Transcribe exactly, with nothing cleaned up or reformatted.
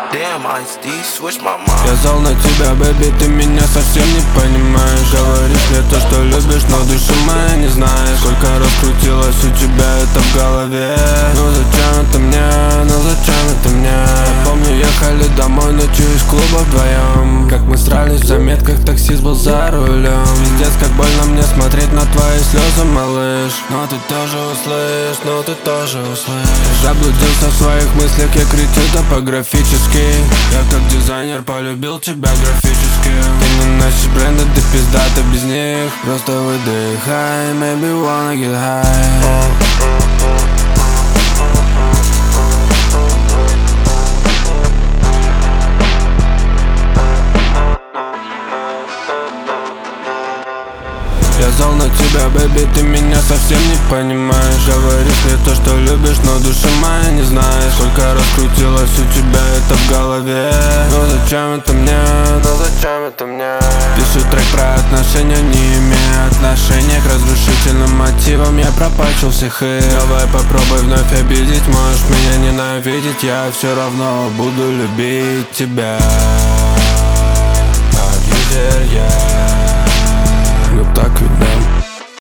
Damn, Ice D, switch my mind. Я зол на тебя, бэби, ты меня совсем не понимаешь. Говоришь мне то, что любишь, но души моей не знаешь. Сколько раз крутилось у тебя это в голове. Ну зачем это мне, ну зачем это мне? Помню, ехали домой ночью из клуба вдвоем. Как мы срались в заметках, таксист был за рулем. Пиздец, как больно мне смотреть на твои слезы, малыш. Но ты тоже услышишь, но ты тоже услышишь. Заблудился в своих мыслях, я кричу топографически. Я как дизайнер полюбил тебя графически. Ты не носишь бренды, ты пиздата без них. Просто выдыхай, maybe wanna get high. Я зол на тебя, бэби, ты меня совсем не понимаешь. Говоришь мне то, что любишь, но души моей не знаешь. Сколько раз крутилось у тебя это в голове. Ну зачем это мне, ну зачем это мне? Пишу трек про отношения, не имея отношения к разрушительным мотивам. Я пропачил всех их. Давай попробуй вновь обидеть. Можешь меня ненавидеть, я все равно буду любить тебя. Абьюзер я. Ну так ведь да.